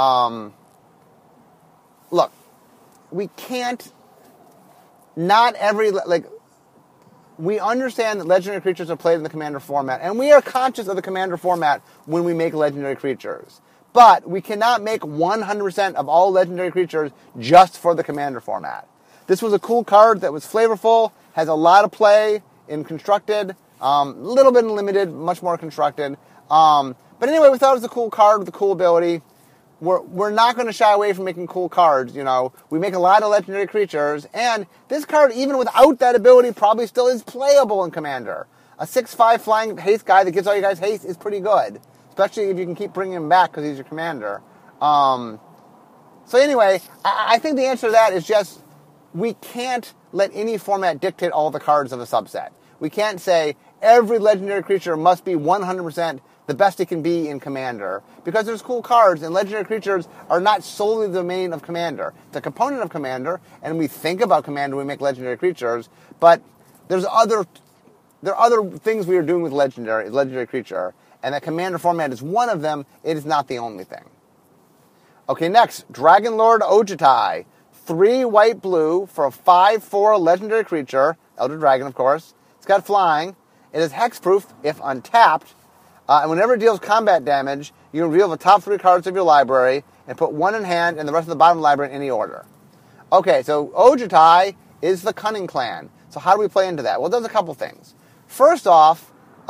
look, we can't, not every, like, we understand that legendary creatures are played in the commander format, and we are conscious of the commander format when we make legendary creatures. But we cannot make 100% of all legendary creatures just for the commander format. This was a cool card that was flavorful, has a lot of play in Constructed, a little bit in Limited, much more Constructed. But anyway, we thought it was a cool card with a cool ability. We're not going to shy away from making cool cards, you know. We make a lot of legendary creatures, and this card, even without that ability, probably still is playable in Commander. A 6/5 flying haste guy that gives all you guys haste is pretty good, especially if you can keep bringing him back because he's your commander. So anyway, I think the answer to that is just we can't let any format dictate all the cards of a subset. We can't say every legendary creature must be 100% the best it can be in Commander, because there's cool cards, and legendary creatures are not solely the domain of Commander. It's a component of Commander, and we think about Commander when we make legendary creatures, but there are other things we are doing with legendary creature, and that Commander format is one of them. It is not the only thing. Okay, next, Dragon Lord Ojutai. 3 white-blue for a 5/4 legendary creature, Elder Dragon, of course. It's got flying. It is hexproof if untapped. And whenever it deals combat damage, you can reveal the top 3 cards of your library and put 1 in hand and the rest of the bottom of the library in any order. Okay, so Ojutai is the Cunning Clan. So how do we play into that? Well, it does a couple things. First off,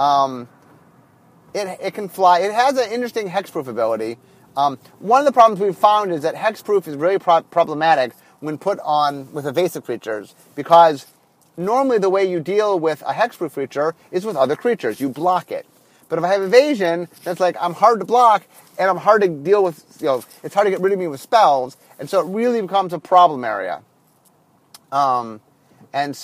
it can fly. It has an interesting hexproof ability. One of the problems we've found is that hexproof is really problematic when put on with evasive creatures, because normally the way you deal with a hexproof creature is with other creatures. You block it. But if I have evasion, that's like I'm hard to block, and I'm hard to deal with, it's hard to get rid of me with spells, and so it really becomes a problem area. We've been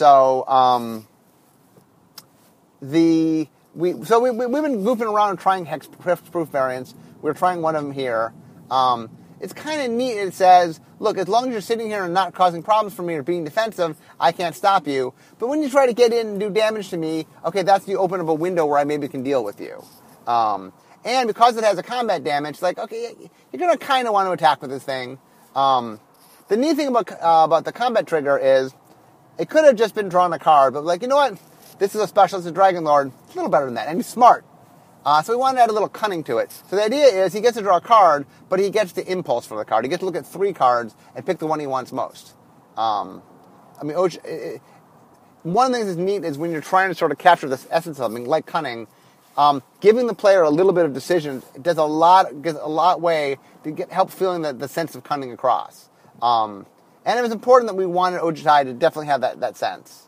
goofing around and trying hexproof variants. We're trying one of them here. It's kind of neat. It says, look, as long as you're sitting here and not causing problems for me or being defensive, I can't stop you. But when you try to get in and do damage to me, okay, that's the open of a window where I maybe can deal with you. And because it has a combat damage, it's like, okay, you're going to kind of want to attack with this thing. The neat thing about the combat trigger is it could have just been drawing a card, but like, you know what? This is a special, it's a Dragon Lord. It's a little better than that, and he's smart. So we wanted to add a little cunning to it. So the idea is he gets to draw a card, but he gets the impulse for the card. He gets to look at 3 cards and pick the one he wants most. One of the things that's neat is when you're trying to sort of capture this essence of something, like cunning, giving the player a little bit of decision gives a lot way to help feeling the sense of cunning across. And it was important that we wanted Ojutai to definitely have that sense.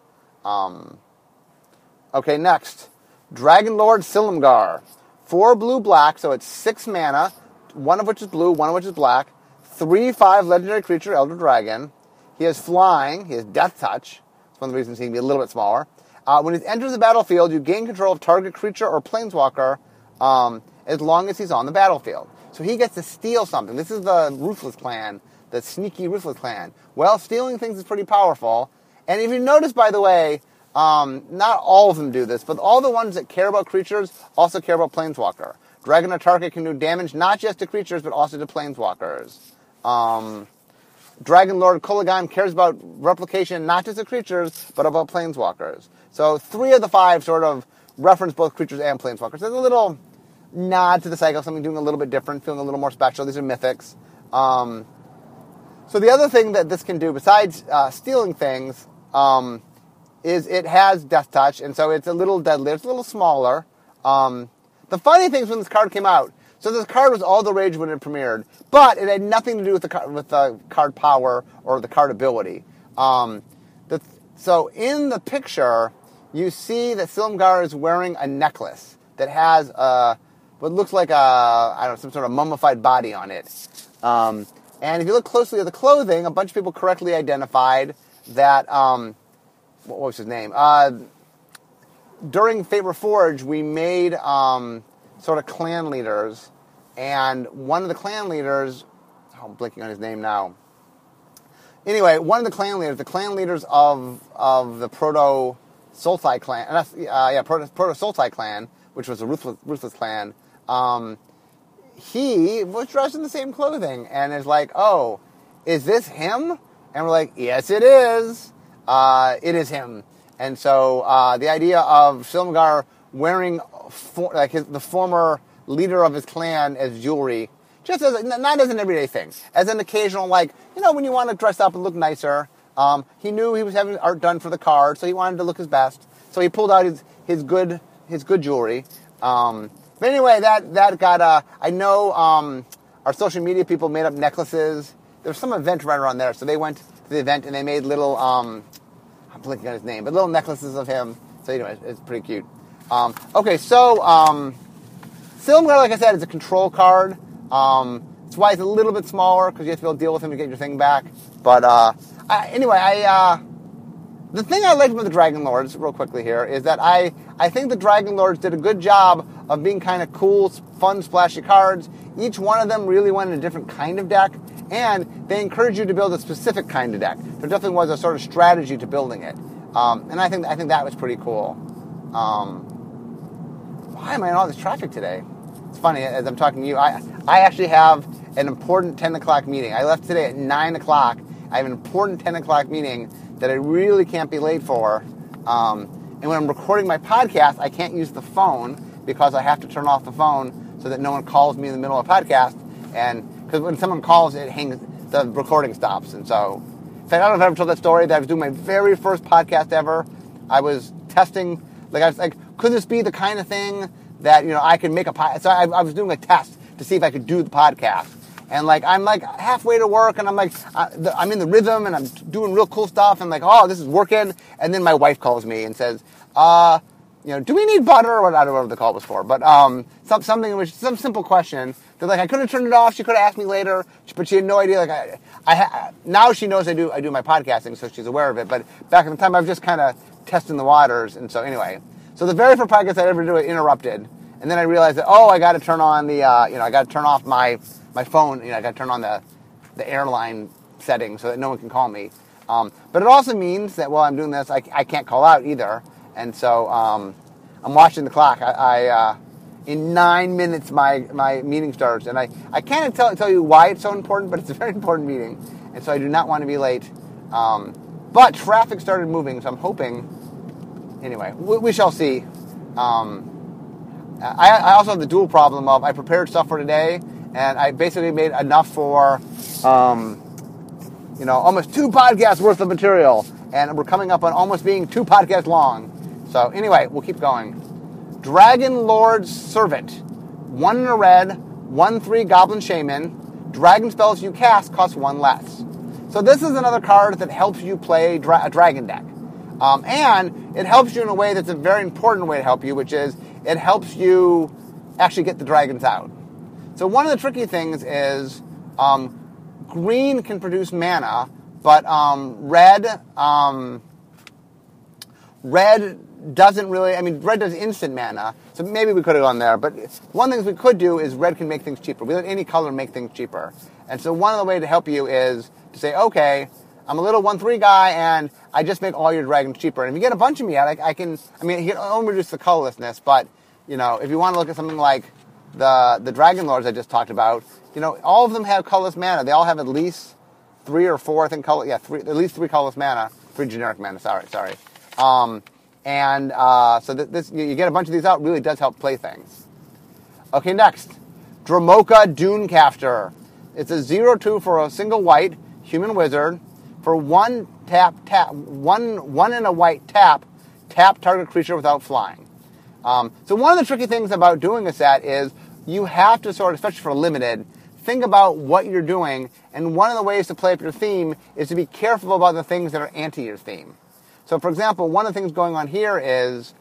Okay, next. Dragon Lord Silumgar. 4 blue-black, so it's 6 mana, 1 of which is blue, 1 of which is black. 3/5 legendary creature, Elder Dragon. He has flying, he has death touch. That's one of the reasons he can be a little bit smaller. When he enters the battlefield, you gain control of target creature or planeswalker as long as he's on the battlefield. So he gets to steal something. This is the Ruthless Clan, the sneaky Ruthless Clan. Well, stealing things is pretty powerful. And if you notice, by the way, not all of them do this, but all the ones that care about creatures also care about Planeswalker. Dragon Autarka can do damage not just to creatures, but also to Planeswalkers. Dragon Lord Kolaghan cares about replication not just to creatures, but about Planeswalkers. So 3 of the 5 sort of reference both creatures and Planeswalkers. There's a little nod to the cycle, something doing a little bit different, feeling a little more special. These are mythics. So the other thing that this can do, besides stealing things, is it has Death Touch, and so it's a little deadlier. It's a little smaller. The funny thing is when this card came out, so this card was all the rage when it premiered, but it had nothing to do with the card power or the card ability. So in the picture, you see that Silumgar is wearing a necklace that has what looks like some sort of mummified body on it. And if you look closely at the clothing, a bunch of people correctly identified that, what was his name? During Fate Reforged, we made sort of clan leaders, and one of the clan leaders, I'm blanking on his name now. Anyway, one of the clan leaders of the Proto Sultai clan, Proto Sultai clan, which was a ruthless clan, he was dressed in the same clothing, and is like, oh, is this him? And we're like, yes, it is. It is him. And so the idea of Silumgar wearing the former leader of his clan as jewelry, just as not as an everyday thing, as an occasional, when you want to dress up and look nicer. He knew he was having art done for the card, so he wanted to look his best. So he pulled out his good jewelry. But anyway, that got I know our social media people made up necklaces. There was some event right around there, so they went to the event and they made little I'm blanking on his name, but little necklaces of him. So anyway, it's pretty cute. Okay, so Silumgar, like I said, is a control card. That's why it's a little bit smaller, because you have to be able to deal with him to get your thing back. But the thing I liked about the Dragon Lords, real quickly here, is that I think the Dragon Lords did a good job of being kind of cool, fun, splashy cards. Each one of them really went in a different kind of deck, and they encourage you to build a specific kind of deck. There definitely was a sort of strategy to building it, and I think that was pretty cool. Why am I in all this traffic today? It's funny, as I'm talking to you, I actually have an important 10 o'clock meeting. I left today at 9 o'clock. I have an important 10 o'clock meeting that I really can't be late for. And when I'm recording my podcast, I can't use the phone because I have to turn off the phone so that no one calls me in the middle of a podcast. And because when someone calls, the recording stops. And so, in fact, I don't know if I ever told that story, that I was doing my very first podcast ever. I was testing, I was like, could this be the kind of thing that, I could make a podcast? So I was doing a test to see if I could do the podcast. And I'm halfway to work, and I'm in the rhythm, and I'm doing real cool stuff, and oh, this is working. And then my wife calls me and says, do we need butter? Or I don't know what the call was for, but some simple question. They're I could have turned it off. She could have asked me later, but she had no idea. Now she knows I do my podcasting, so she's aware of it. But back in the time, I was just kind of testing the waters, and so anyway. So the very first podcast I ever did, it interrupted, and then I realized that I got to turn on I got to turn off my phone, I got to turn on the airline settings so that no one can call me. But it also means that while I'm doing this, I can't call out either. And so I'm watching the clock. In 9 minutes, my meeting starts. And I can't tell you why it's so important, but it's a very important meeting. And so I do not want to be late. But traffic started moving, so I'm hoping. Anyway, we shall see. I also have the dual problem of I prepared stuff for today, and I basically made enough for, almost 2 podcasts worth of material. And we're coming up on almost being 2 podcasts long. So anyway, we'll keep going. Dragon Lord's Servant. 1 in a red, 1/3 Goblin Shaman. Dragon spells you cast cost 1 less. So this is another card that helps you play a dragon deck. And it helps you in a way that's a very important way to help you, which is it helps you actually get the dragons out. So one of the tricky things is green can produce mana, but red doesn't really. Red does instant mana, so maybe we could have gone there. But one thing we could do is red can make things cheaper. We let any color make things cheaper. And so one of the ways to help you is to say, okay, I'm a little 1/3 guy, and I just make all your dragons cheaper. And if you get a bunch of me out, you can only reduce the colorlessness, but, if you want to look at something like the Dragon Lords I just talked about, all of them have colorless mana. They all have at least 3 or 4, I think, at least 3 colorless mana, 3 generic mana, sorry. So you get a bunch of these out, really does help play things. Okay, next, Dromoka Dunecafter. It's a 0/2 for a single white human wizard. For 1 tap, one and a white tap target creature without flying. So one of the tricky things about doing a set is you have to especially for limited, think about what you're doing, and one of the ways to play up your theme is to be careful about the things that are anti your theme. So, for example, one of the things going on here is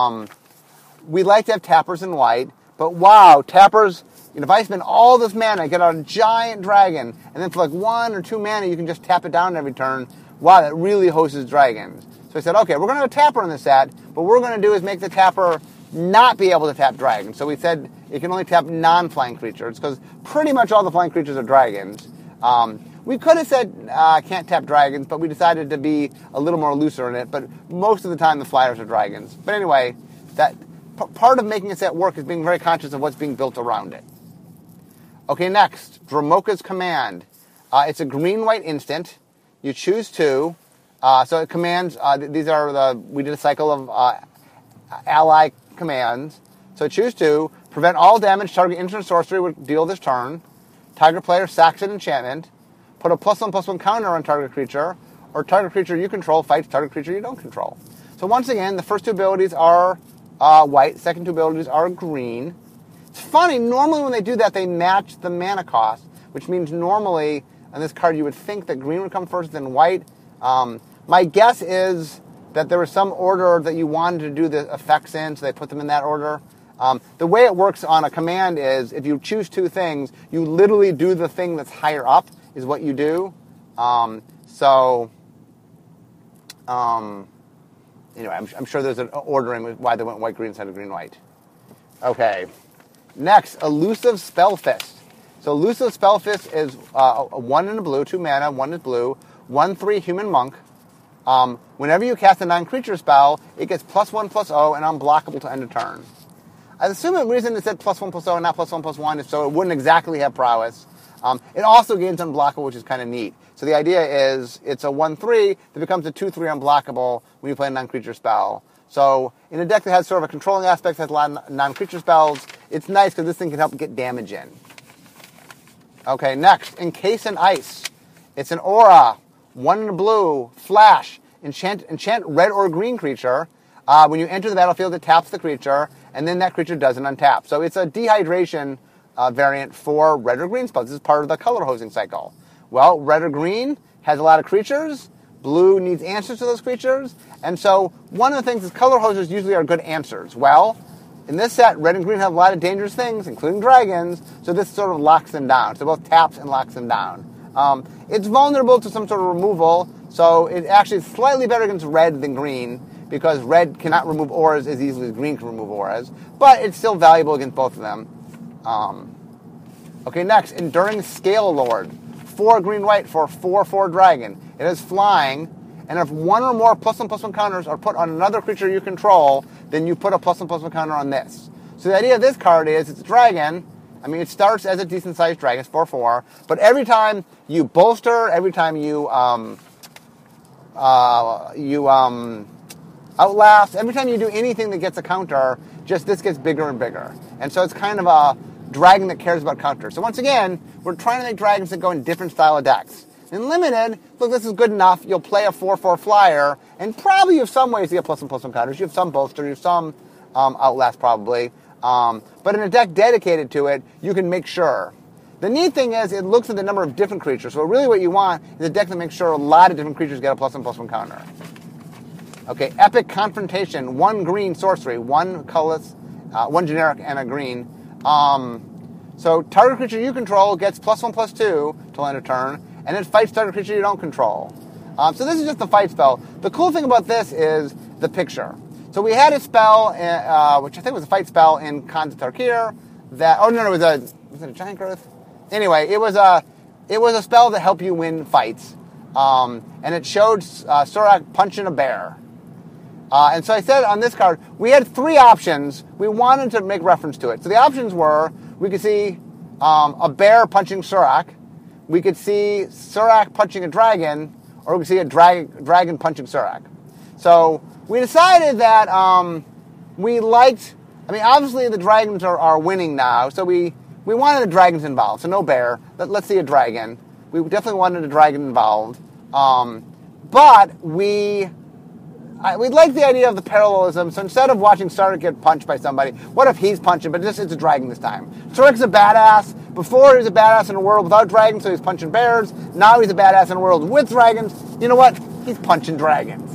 we like to have tappers in white, but wow, tappers, if I spend all this mana, I get out a giant dragon, and then for like 1 or 2 mana, you can just tap it down every turn. Wow, that really hosts dragons. So I said, okay, we're going to have a tapper in the set, but what we're going to do is make the tapper not be able to tap dragons. So we said it can only tap non-flying creatures, because pretty much all the flying creatures are dragons. We could have said can't tap dragons, but we decided to be a little more looser in it. But most of the time, the flyers are dragons. But anyway, that part of making a set work is being very conscious of what's being built around it. Okay, next, Dromoka's Command. It's a green-white instant. You choose 2. So it commands, we did a cycle of ally commands. So choose 2. Prevent all damage target instant sorcery would deal this turn. Target player sacks an enchantment. Put a +1/+1 counter on target creature, or target creature you control fights target creature you don't control. So once again, the first 2 abilities are white, second 2 abilities are green. It's funny, normally when they do that, they match the mana cost, which means normally on this card you would think that green would come first, then white. My guess is that there was some order that you wanted to do the effects in, so they put them in that order. The way it works on a command is if you choose 2 things, you literally do the thing that's higher up is what you do. Anyway, I'm sure there's an ordering with why they went white-green instead of green-white. Okay. Next, Elusive Spellfist. So Elusive Spellfist is 1 in a blue, 2 mana, 1 is blue, 1/3 human monk. Whenever you cast a non-creature spell, it gets +1/+0 and unblockable to end a turn. I assume the reason it said +1/+0 and not +1/+1 is so it wouldn't exactly have prowess. It also gains unblockable, which is kind of neat. So the idea is it's a 1/3 that becomes a 2/3 unblockable when you play a non-creature spell. So in a deck that has sort of a controlling aspect, has a lot of non-creature spells, it's nice because this thing can help get damage in. Okay, next, Encase in Ice. It's an aura, 1 in a blue, flash, enchant red or green creature. When you enter the battlefield, it taps the creature, and then that creature doesn't untap. So it's a dehydration variant for red or green spells. This is part of the color hosing cycle. Well, red or green has a lot of creatures. Blue needs answers to those creatures. And so one of the things is color hosers usually are good answers. Well, in this set, red and green have a lot of dangerous things, including dragons, so this sort of locks them down. So both taps and locks them down. It's vulnerable to some sort of removal, so it actually is slightly better against red than green, because red cannot remove auras as easily as green can remove auras, but it's still valuable against both of them. Okay, next, Enduring Scale Lord. 4 green-white for a 4/4 dragon. It is flying, and if 1 or more +1/+1 counters are put on another creature you control, then you put a +1/+1 counter on this. So the idea of this card is it's a dragon. I mean, it starts as a decent-sized dragon, it's 4/4, but every time you bolster, every time you outlast, every time you do anything that gets a counter, just this gets bigger and bigger. And so it's kind of a dragon that cares about counters. So once again, we're trying to make dragons that go in different style of decks. In Limited, look, this is good enough. You'll play a 4/4 flyer, and probably you have some ways to get +1/+1 counters. You have some bolster, you have some outlast probably. But in a deck dedicated to it, you can make sure. The neat thing is it looks at the number of different creatures. So really what you want is a deck that makes sure a lot of different creatures get a +1/+1 counter. Okay, Epic Confrontation. 1 green sorcery, 1 colorless, 1 generic, and a green. So target creature you control gets +1/+2 till end of turn, and it fights target creature you don't control. So this is just the fight spell. The cool thing about this is the picture. So we had a spell, which I think was a fight spell in Khans of Tarkir. Was it a giant growth? Anyway, it was a spell that helped you win fights. and it showed Surak punching a bear. And so I said on this card, we had 3 options. We wanted to make reference to it. So the options were, we could see a bear punching Surak, we could see Surak punching a dragon, or we could see a dragon punching Surak. So we decided that we liked, obviously the dragons are winning now, so we wanted the dragons involved, so no bear. Let's see a dragon. We definitely wanted a dragon involved. But we like the idea of the parallelism, so instead of watching Surak get punched by somebody, what if he's punching, but it's a dragon this time? Surak's a badass. Before he was a badass in a world without dragons, so he's punching bears. Now he's a badass in a world with dragons. You know what? He's punching dragons.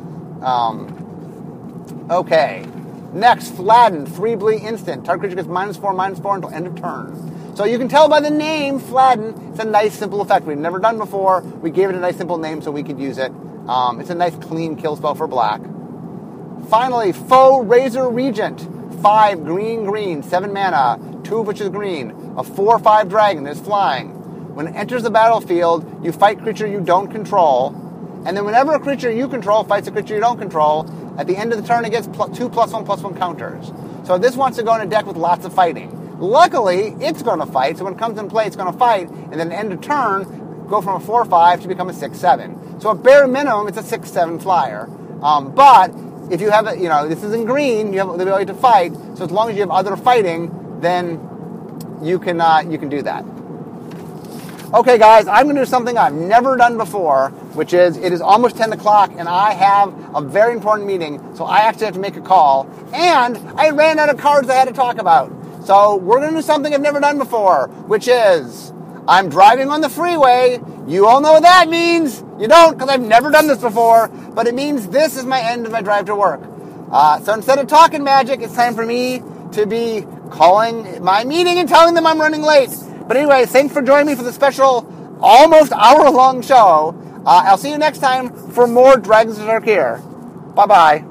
Okay. Next, Fladden, 3 bleed instant. Target creature gets -4/-4 until end of turn. So you can tell by the name, Fladden, it's a nice, simple effect we've never done before. We gave it a nice, simple name so we could use it. It's a nice, clean kill spell for black. Finally, Foe Razor Regent, 5 green, 7 mana, 2 of which is green, a 4/5 dragon that is flying. When it enters the battlefield, you fight creature you don't control, and then whenever a creature you control fights a creature you don't control, at the end of the turn it gets 2 +1/+1 counters. So this wants to go in a deck with lots of fighting. Luckily, it's going to fight, so when it comes into play, it's going to fight, and then end of turn, go from a 4/5 to become a 6/7. So at bare minimum, it's a 6/7 flyer. But if you have this is in green, you have the ability to fight. So as long as you have other fighting, then you can do that. Okay, guys, I'm going to do something I've never done before, which is it is almost 10 o'clock, and I have a very important meeting, so I actually have to make a call. And I ran out of cards I had to talk about. So we're going to do something I've never done before, which is I'm driving on the freeway. You all know what that means. You don't, because I've never done this before, but it means this is my end of my drive to work. So instead of talking magic, it's time for me to be calling my meeting and telling them I'm running late. But anyway, thanks for joining me for the special almost hour-long show. I'll see you next time for more Dragons of Tarkir. Bye-bye.